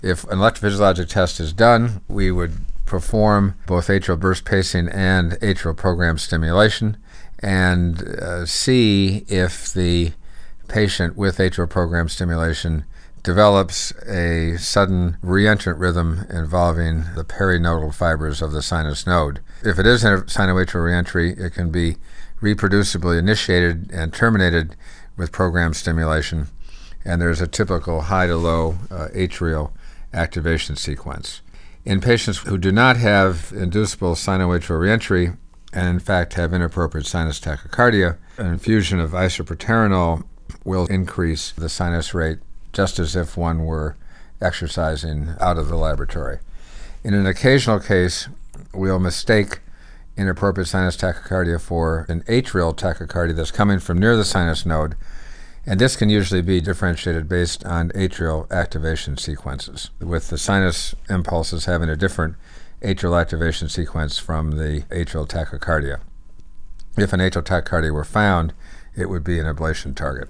If an electrophysiologic test is done, we would perform both atrial burst pacing and atrial program stimulation and see if the patient with atrial program stimulation develops a sudden reentrant rhythm involving the perinodal fibers of the sinus node. If it is a sinoatrial reentry, it can be reproducibly initiated and terminated with program stimulation, and there's a typical high to low atrial activation sequence. In patients who do not have inducible sinoatrial reentry and in fact have inappropriate sinus tachycardia, an infusion of isoproterenol will increase the sinus rate just as if one were exercising out of the laboratory. In an occasional case, we'll mistake inappropriate sinus tachycardia for an atrial tachycardia that's coming from near the sinus node, and this can usually be differentiated based on atrial activation sequences, with the sinus impulses having a different atrial activation sequence from the atrial tachycardia. If an atrial tachycardia were found, it would be an ablation target.